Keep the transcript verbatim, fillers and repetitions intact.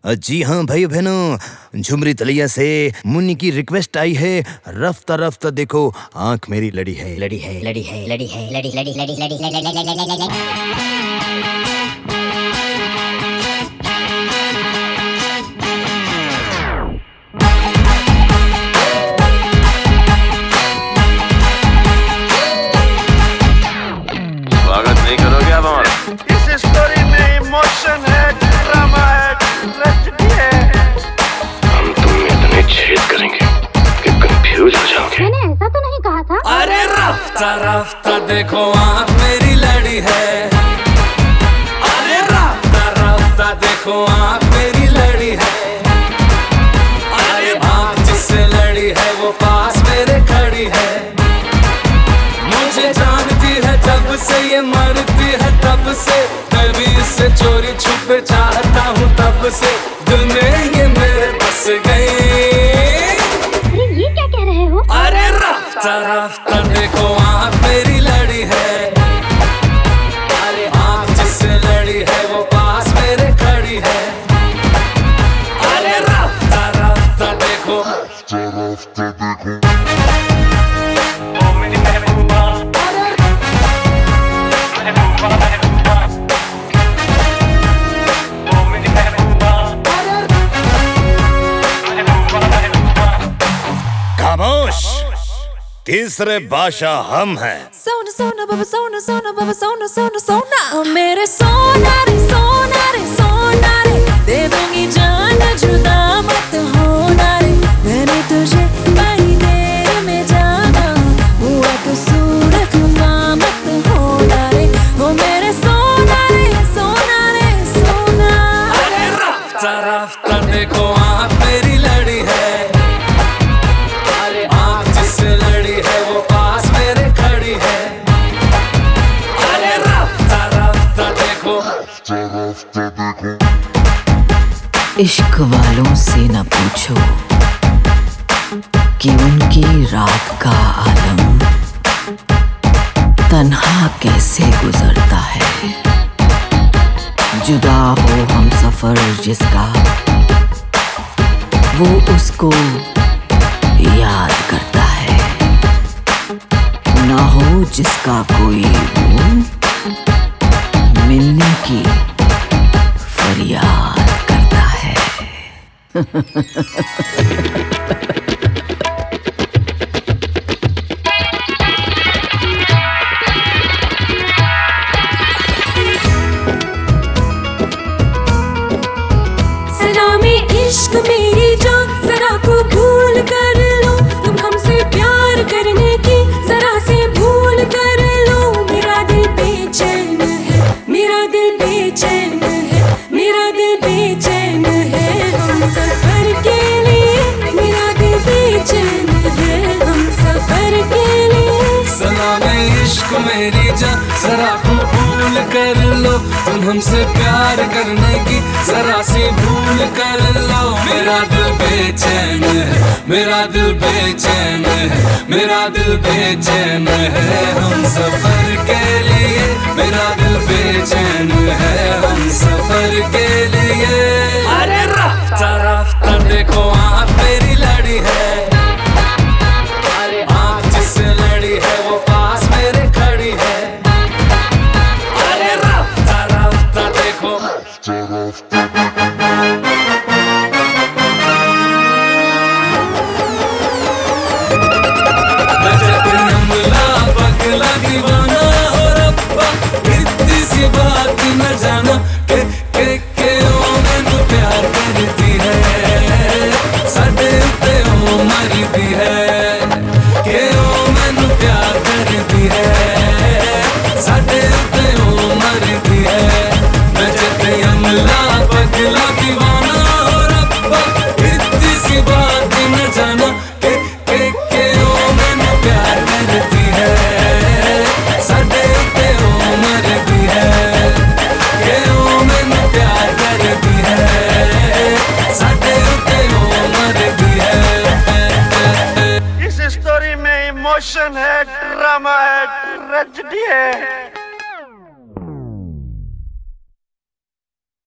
जी हाँ भाई बहनों, झुमरी तलिया से मुन्नी की रिक्वेस्ट आई है। रफ्ता रफ्ता देखो आंख मेरी लड़ी है, लड़ी है, लड़ी है, लड़ी है, लड़ी लड़ी लड़ी लड़ी लड़ी। स्वागत नहीं करोगे आप हमारा? इस स्टोरी में इमोशन है, ड्रामा है, ट्रेजेडी है। हम तुम में इतने छेद करेंगे कि कंफ्यूज हो जाओगे। मैंने ऐसा तो नहीं कहा था। अरे रफ्ता रफ्ता देखो आँख मेरी लड़ी है। अरे रफ्ता रफ्ता देखो आँख मेरी लड़ी है। अरे आँख जिससे लड़ी है वो पास मेरे खड़ी है। मुझे जानती है जब से ये मरती है तब से, मैं भी इससे चोरी छुपे चाहता हूँ तब से। दिल में ये मेरे बस गई। अरे ये क्या कह रहे हो? अरे रफ्ता रफ्ता देखो आँख मेरी लड़ी है। अरे आँख जिससे लड़ी है वो पास मेरे खड़ी है। अरे रफ्ता रफ्ता देखो, रफ्ता देखो ओ मेरी महबूबा, महबूबा महबूबा, ओ मेरी महबूबा, महबूबा महबूबा। खामोश, तीसरे बादशाह हम हैं। सोना सोना बाबा सोना सोना बाबा सोना सोना सोना ओ मेरे सोना रे सोना रे सोना रे, दे दूंगी जान जुदा मत होना रे। मैंने तुझे पाई देर में जाना, हुआ कसूर खुदा मत होना रे। ओ मेरे सोना रे सोना रे सोना। अरे रफ्ता रफ्ता देखो आँख मेरी लड़ी है। अरे आँख जिससे लड़ी है वो पास मेरे खड़ी है। अरे रफ्ता रफ्ता देखो, रफ्ता देखो इश्क वालों से न पूछो कि उनकी रात का आलम तन्हा कैसे गुजरता है। जुदा हो हम सफर जिसका, वो उसको याद करता है। ना हो जिसका कोई वो, मिलने की फरियाद करता है। जरा में इश्क मेरी जान, जरा को भूल कर लो। तुम हमसे प्यार करने की जरा से भूल कर लो। मेरा दिल बेचैन है, मेरा दिल बेचैन है, मेरा दिल बेचैन है हम सफर के लिए। मेरा दिल बेचैन है हम सफर के लिए। सलामे इश्क मेरी जान, जरा को भूल कर लो। तुम हमसे प्यार करने की जरा सी भूल कर लो। मेरा दिल बेचैन है, मेरा दिल बेचैन है, मेरा दिल बेचैन है हम सफर के लिए। मेरा दिल बेचैन है हम सफर के लिए। अरे रफ्ता रफ्ता देखो आँख मेरी लड़ी है। अरे आँख जिससे लड़ी है वो पास मेरे खड़ी है। अरे रफ्ता रफ्ता देखो, रफ्ता नजर नमला पगला दीवाना हो रब्बा। इतनी सी बात न जाना के के के ओ मैनू प्यार करती है। साडे उत्ते ओ मरदी है, के ओ मैनू प्यार करती है। साडे उत्ते ओ मरदी है। नजर नमला पगला दीवाना हो रब्बा। इतनी सी बात न जाना के के के ओ मैनू प्यार करती है। साडे उत्ते ओ मरदी है, के ओ मैनू प्यार करती है। साडे उत्ते ओ मरदी है। इस स्टोरी में इमोशन है, ड्रामा है, ट्रेजेडी है।